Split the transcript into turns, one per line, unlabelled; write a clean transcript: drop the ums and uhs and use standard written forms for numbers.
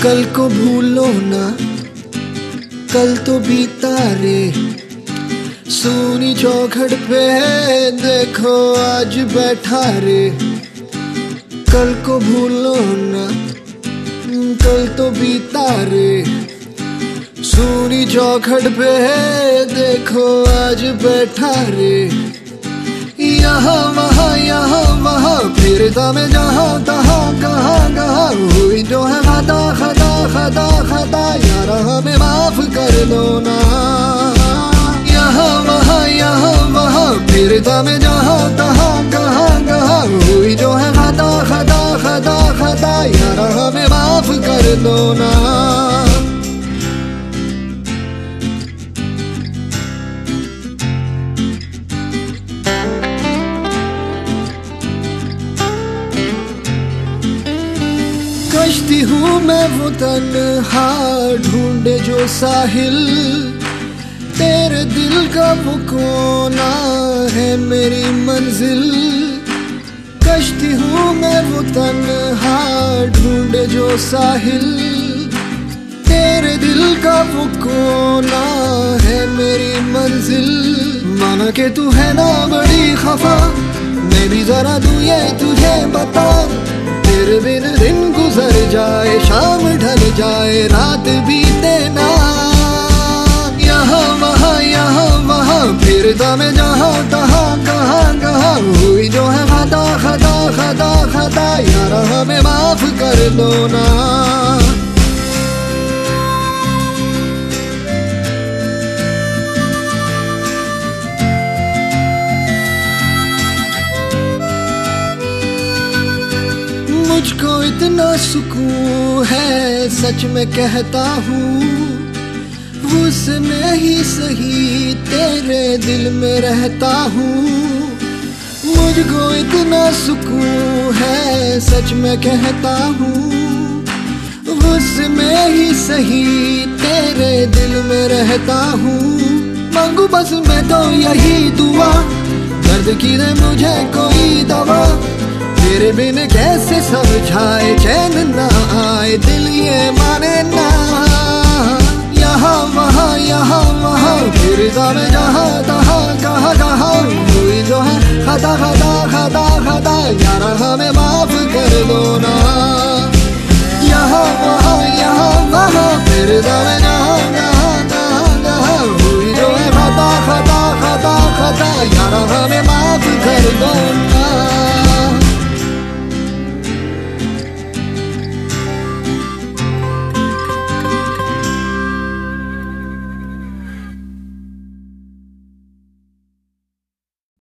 कल को भूलो ना, कल तो बीता रे। सूनी चौखट पे देखो आज बैठा रे। कल को भूलो ना, कल तो बीता रे। सूनी चौखट पे देखो आज बैठा रे। यहाँ वहाँ फिरता मैं जहाँ तहाँ कहाँ हुई जो है खता खता खता खता यार हमें माफ कर दो ना। यहाँ वहाँ फिरता मैं जहाँ तहाँ कहाँ हुई जो है खता खता खता खता यार हमें माफ कर दो ना। कश्ती हूँ मैं वो तन्हा ढूंढे जो साहिल। तेरे दिल का वो कोना है मेरी मंजिल। कश्ती हूँ मैं वो तन्हा ढूंढे जो साहिल। तेरे दिल का वो कोना है मेरी मंजिल। माना कि तू है ना बड़ी खफा, मैं भी जरा दूँ ये तुझे बता। तेरे बिन दिन गुजर जाए, शाम ढल जाए, रात बीते ना। यहाँ वहाँ फिरता मैं जहाँ तहाँ कहाँ हुई जो है खता खता खता खता यार हमें माफ कर दो ना। मुझको इतना सुकून है सच में कहता हूँ, उसमें ही सही तेरे दिल में रहता हूँ। मुझको इतना सुकून है सच में कहता हूँ, उसमें ही सही तेरे दिल में रहता हूँ। मांगू बस मैं तो यही दुआ, दर्द की दे मुझे कोई दवा। तेरे बिन कैसे समझाए चैन ना आए, दिल ये माने ना। यहाँ वहाँ फिरता मैं जहाँ तहाँ कहाँ हुई जो है खता खता खता खता यार हमें माफ कर दो ना। यहाँ वहाँ फिरता मैं जहाँ तहाँ हुई जो है खता खता खता खता यार हमें माफ कर दो।